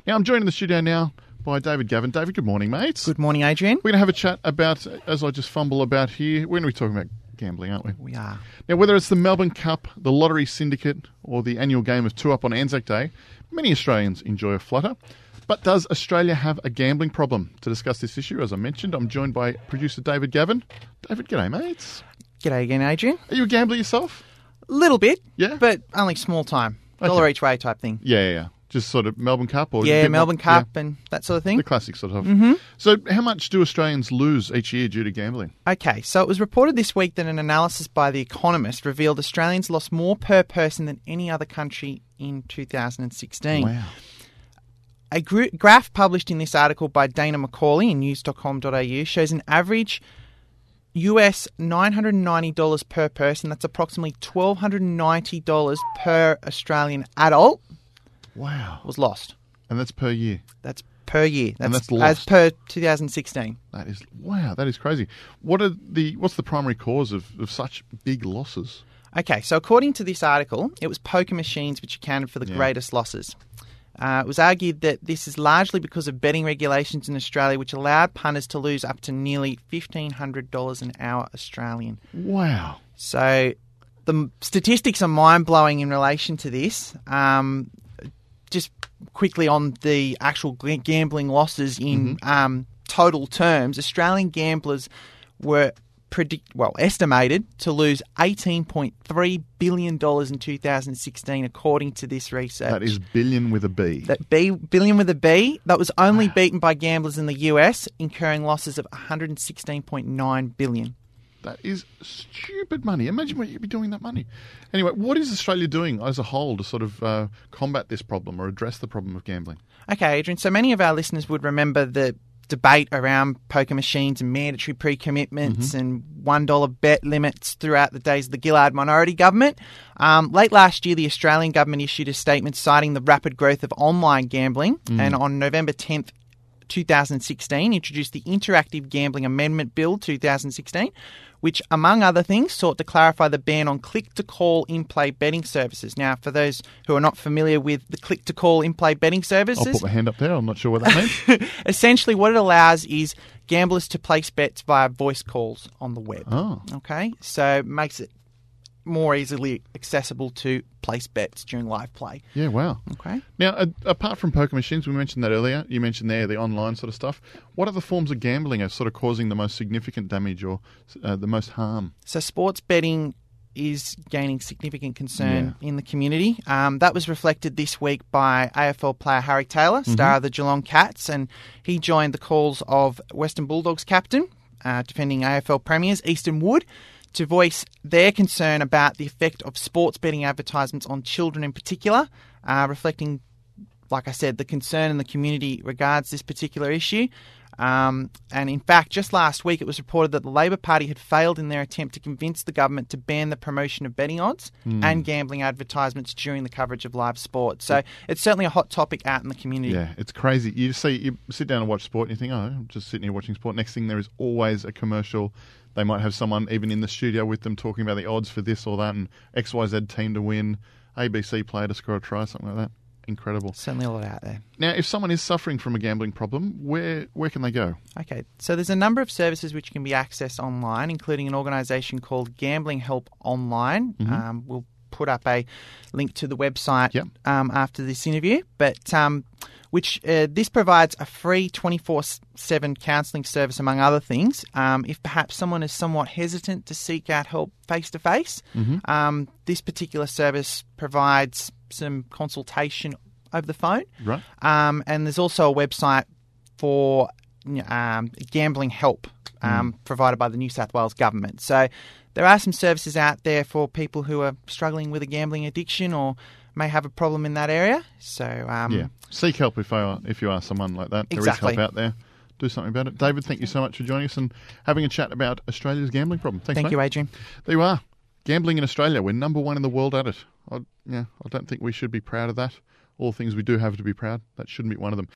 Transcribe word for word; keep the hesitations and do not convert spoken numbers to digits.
Now, I'm joined in the studio now by David Gavin. David, good morning, mates. Good morning, Adrian. We're going to have a chat about, as I just fumble about here, we're going to be talking about gambling, aren't we? We are. Now, whether it's the Melbourne Cup, the Lottery Syndicate, or the annual game of Two Up on Anzac Day, many Australians enjoy a flutter. But does Australia have a gambling problem? To discuss this issue, as I mentioned, I'm joined by producer David Gavin. David, g'day, mates. G'day again, Adrian. Are you a gambler yourself? A little bit, Yeah? but only small time. Okay. Dollar each way type thing. Yeah, yeah, yeah. Just sort of Melbourne Cup? Or a Yeah, bit Melbourne more- Cup yeah, and that sort of thing. the classic sort of. Mm-hmm. So how much do Australians lose each year due to gambling? Okay, so it was reported this week that an analysis by The Economist revealed Australians lost more per person than any other country in two thousand sixteen. Wow. A gr- graph published in this article by Dana McCauley in news dot com dot a u shows an average U S nine hundred ninety dollars per person. That's approximately one thousand two hundred ninety dollars per Australian adult Wow. was lost. And that's per year. That's per year. That's, And that's as lost. per two thousand sixteen. That is, wow, that is crazy. What are the, what's the primary cause of, of such big losses? Okay, so according to this article, it was poker machines which accounted for the Yeah. greatest losses. Uh, it was argued that this is largely because of betting regulations in Australia, which allowed punters to lose up to nearly fifteen hundred dollars an hour Australian. Wow. So the m- statistics are mind-blowing in relation to this. Um, just quickly on the actual g- gambling losses in um, total terms, Australian gamblers were predict well estimated to lose eighteen point three billion dollars in two thousand sixteen, according to this research. That is billion with a B. That B, billion with a B. That was only beaten by gamblers in the U S, incurring losses of one hundred sixteen point nine billion. That is stupid money. Imagine what you'd be doing with that money. Anyway, what is Australia doing as a whole to sort of uh, combat this problem or address the problem of gambling? Okay, Adrian. So many of our listeners would remember the debate around poker machines and mandatory pre-commitments Mm-hmm. and one dollar bet limits throughout the days of the Gillard minority government. Um, late last year, the Australian government issued a statement citing the rapid growth of online gambling, Mm. and on November tenth, two thousand sixteen, introduced the Interactive Gambling Amendment Bill two thousand sixteen, which, among other things, sought to clarify the ban on click-to-call in-play betting services. Now, for those who are not familiar with the click-to-call in-play betting I'll services, put my hand up there. I'm not sure what that means. essentially what it allows is gamblers to place bets via voice calls on the web. Oh. Okay, so it makes it more easily accessible to place bets during live play. Yeah, wow. Okay. Now, uh, apart from poker machines, we mentioned that earlier. You mentioned there the online sort of stuff. What other forms of gambling are sort of causing the most significant damage or uh, the most harm? So sports betting is gaining significant concern in the community. Um, that was reflected this week by A F L player Harry Taylor, star of the Geelong Cats, and he joined the calls of Western Bulldogs captain, uh, defending A F L premiers Easton Wood, to voice their concern about the effect of sports betting advertisements on children in particular, uh, reflecting, like I said, the concern in the community regards this particular issue. Um, and in fact, just last week it was reported that the Labor Party had failed in their attempt to convince the government to ban the promotion of betting odds and gambling advertisements during the coverage of live sport. So it's certainly a hot topic out in the community. Yeah, it's crazy. You see, you sit down and watch sport and you think, oh, I'm just sitting here watching sport. Next thing, there is always a commercial. They might have someone even in the studio with them talking about the odds for this or that and X Y Z team to win, A B C player to score a try, something like that. Incredible. Certainly a lot out there. Now, if someone is suffering from a gambling problem, where where can they go? Okay, so there's a number of services which can be accessed online, including an organisation called Gambling Help Online. Um, we'll put up a link to the website Yep. um, after this interview, but um, which uh, this provides a free twenty-four seven counselling service, among other things. Um, if perhaps someone is somewhat hesitant to seek out help face-to-face, um, this particular service provides some consultation over the phone. Right. Um, and there's also a website for um, gambling help um, provided by the New South Wales government. So there are some services out there for people who are struggling with a gambling addiction or may have a problem in that area. So um, Yeah. Seek help if, I, if you are someone like that. Exactly. There is help out there. Do something about it. David, thank you so much for joining us and having a chat about Australia's gambling problem. Thanks, thank mate. you, Adrian. There you are. Gambling in Australia. We're number one in the world at it. I, yeah, I don't think we should be proud of that. All things we do have to be proud. That shouldn't be one of them.